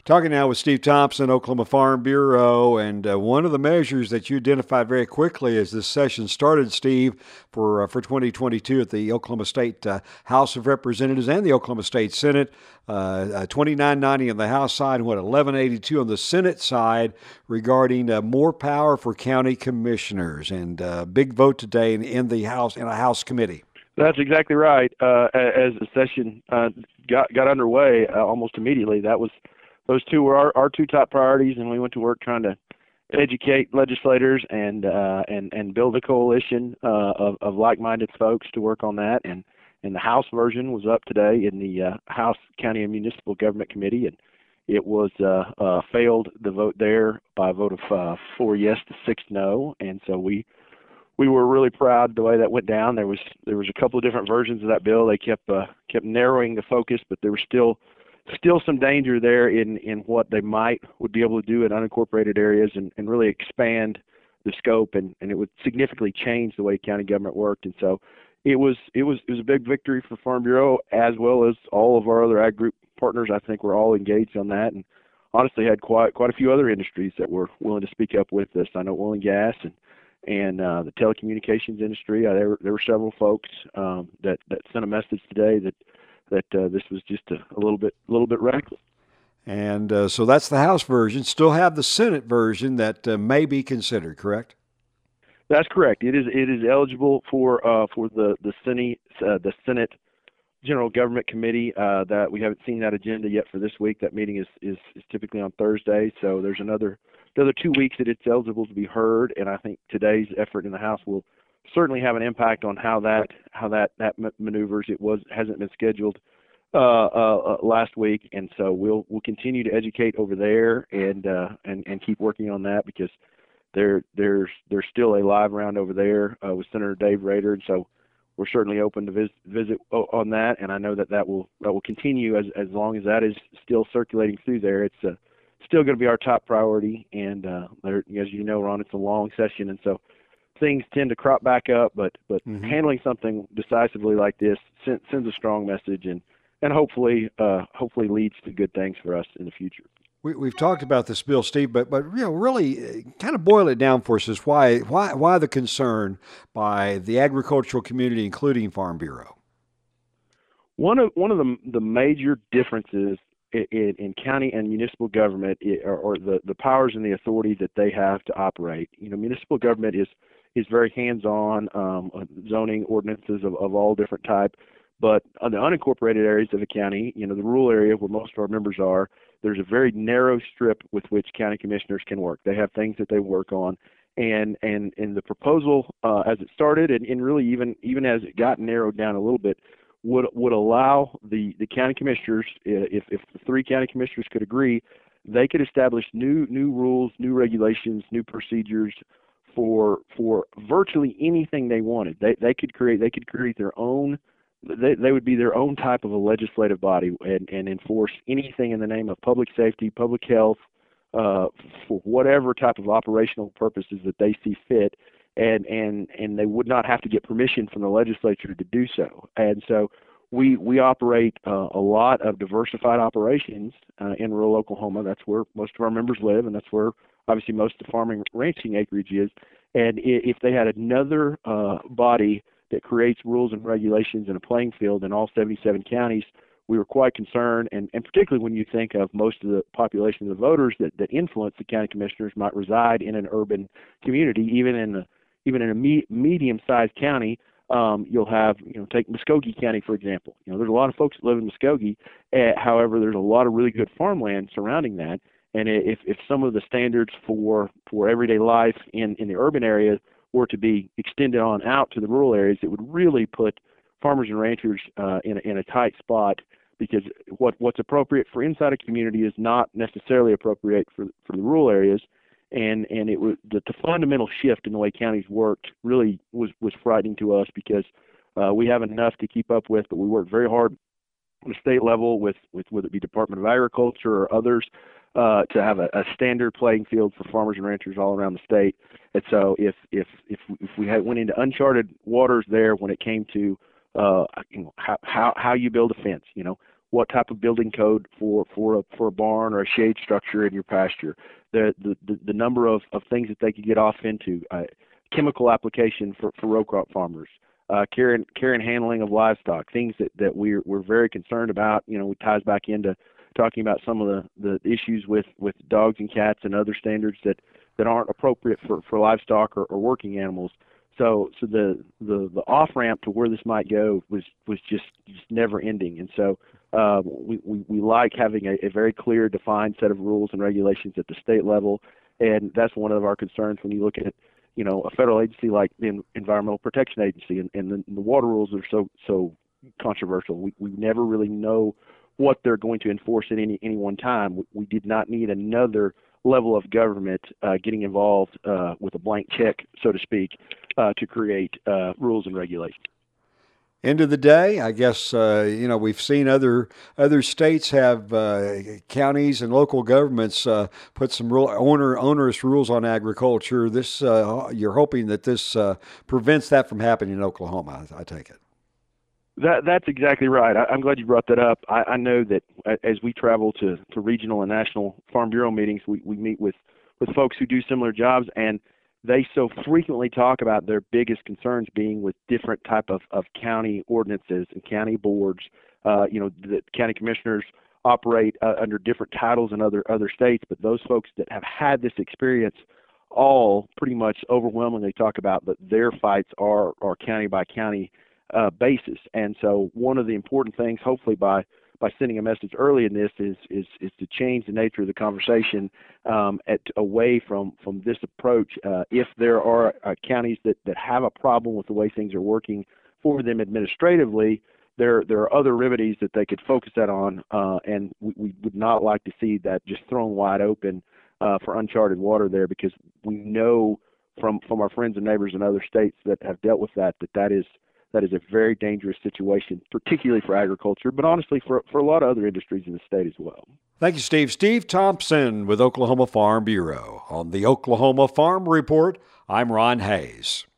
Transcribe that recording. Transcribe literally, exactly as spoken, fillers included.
Talking now with Steve Thompson, Oklahoma Farm Bureau, and uh, one of the measures that you identified very quickly as this session started, Steve, for uh, for twenty twenty-two at the Oklahoma State uh, House of Representatives and the Oklahoma State Senate, uh, uh, twenty-nine ninety on the House side and what eleven eighty-two on the Senate side regarding uh, more power for county commissioners, and uh, big vote today in, in the House in a House committee. That's exactly right. Uh, as the session uh, got got underway, uh, almost immediately, that was. Those two were our, our two top priorities, and we went to work trying to educate legislators and uh, and and build a coalition uh, of, of like-minded folks to work on that. And, and the House version was up today in the uh, House County and Municipal Government Committee, and it was uh, uh, failed the vote there by a vote of uh, four yes to six no. And so we we were really proud the way that went down. There was there was a couple of different versions of that bill. They kept uh, kept narrowing the focus, but there was still still some danger there in, in what they might would be able to do in unincorporated areas and, and really expand the scope, and, and it would significantly change the way county government worked. And so it was it was it was a big victory for Farm Bureau, as well as all of our other ag group partners. I think we're all engaged on that, and honestly had quite quite a few other industries that were willing to speak up with us. I know oil and gas and and uh, the telecommunications industry. Uh, there were there were several folks um, that that sent a message today that that uh, this was just a, a little bit a little bit reckless. And uh, so that's the House version. Still have the Senate version that uh, may be considered, correct? That's correct. It is it is eligible for uh, for the the Senate uh, the Senate General Government Committee. Uh, that we haven't seen that agenda yet for this week. That meeting is, is is typically on Thursday, so there's another another two weeks that it's eligible to be heard. And I think today's effort in the House will certainly have an impact on how that how that that maneuvers. It was hasn't been scheduled uh, uh, last week, and so we'll we'll continue to educate over there and uh, and and keep working on that, because there there's there's still a live round over there uh, with Senator Dave Rader, and so we're certainly open to visit visit on that. And I know that that will that will continue as as long as that is still circulating through there. It's uh, still going to be our top priority, and uh, there, as you know, Ron, it's a long session, and so things tend to crop back up, but but mm-hmm. handling something decisively like this sends, sends a strong message, and and hopefully uh, hopefully leads to good things for us in the future. We, we've talked about this bill, Steve, but but you know, really kind of boil it down for us is why why why the concern by the agricultural community, including Farm Bureau. One of one of the the major differences in, in, in county and municipal government, or, or the the powers and the authority that they have to operate. You know, municipal government is is very hands-on, um, zoning ordinances of, of all different type. But on the unincorporated areas of the county, you know, the rural area where most of our members are, there's a very narrow strip with which county commissioners can work. They have things that they work on. And and, and the proposal, uh, as it started, and, and really even even as it got narrowed down a little bit, would would allow the, the county commissioners, if, if the three county commissioners could agree, they could establish new new rules, new regulations, new procedures for for virtually anything they wanted. They they could create they could create their own they they would be their own type of a legislative body, and, and enforce anything in the name of public safety, public health, uh, for whatever type of operational purposes that they see fit, and and and they would not have to get permission from the legislature to do so. And so we we operate uh, a lot of diversified operations uh, in rural Oklahoma. That's where most of our members live, and that's where obviously most of the farming ranching acreage is. And if they had another uh, body that creates rules and regulations in a playing field in all seventy-seven counties, we were quite concerned, and, and particularly when you think of most of the population of the voters that, that influence the county commissioners might reside in an urban community, even in a, even in a me, medium-sized county. Um, you'll have, you know, take Muskogee County, for example. You know, there's a lot of folks that live in Muskogee. Uh, however, there's a lot of really good farmland surrounding that. And if, if some of the standards for, for everyday life in, in the urban area were to be extended on out to the rural areas, it would really put farmers and ranchers uh, in, a, in a tight spot, because what, what's appropriate for inside a community is not necessarily appropriate for, for the rural areas. And and it was the, the fundamental shift in the way counties worked really was, was frightening to us, because uh, we have enough to keep up with, but we work very hard on the state level with, with whether it be Department of Agriculture or others uh, to have a, a standard playing field for farmers and ranchers all around the state. And so if if if, if we had went into uncharted waters there when it came to uh, you know, how, how how you build a fence, you know, what type of building code for for a, for a barn or a shade structure in your pasture, the the, the, the number of, of things that they could get off into, uh, chemical application for, for row crop farmers, uh, care, and, care and handling of livestock, things that, that we're, we're very concerned about. You know, it ties back into talking about some of the, the issues with, with dogs and cats and other standards that, that aren't appropriate for, for livestock or, or working animals. So, so the, the, the off ramp to where this might go was, was just, just never ending. And so uh, we, we, we like having a, a very clear, defined set of rules and regulations at the state level. And that's one of our concerns when you look at, you know, a federal agency like the Environmental Protection Agency, and, and, the, and the water rules are so, so controversial. We, we never really know what they're going to enforce at any, any one time. We, we did not need another level of government uh, getting involved uh, with a blank check, so to speak, uh, to create uh, rules and regulations. End of the day, I guess, uh, you know, we've seen other other states have uh, counties and local governments uh, put some real owner, onerous rules on agriculture. This uh, you're hoping that this uh, prevents that from happening in Oklahoma, I, I take it. That, that's exactly right. I, I'm glad you brought that up. I, I know that as we travel to, to regional and national Farm Bureau meetings, we, we meet with, with folks who do similar jobs, and they so frequently talk about their biggest concerns being with different type of, of county ordinances and county boards. Uh, you know, the county commissioners operate uh, under different titles in other other states, but those folks that have had this experience all pretty much overwhelmingly talk about that their fights are, are county by county uh, basis. And so one of the important things, hopefully by by sending a message early in this, is is is to change the nature of the conversation um, at, away from from this approach. Uh, if there are uh, counties that, that have a problem with the way things are working for them administratively, there there are other remedies that they could focus that on, uh, and we, we would not like to see that just thrown wide open uh, for uncharted water there, because we know from from our friends and neighbors in other states that have dealt with that that that is That is a very dangerous situation, particularly for agriculture, but honestly for, for a lot of other industries in the state as well. Thank you, Steve. Steve Thompson with Oklahoma Farm Bureau. On the Oklahoma Farm Report, I'm Ron Hayes.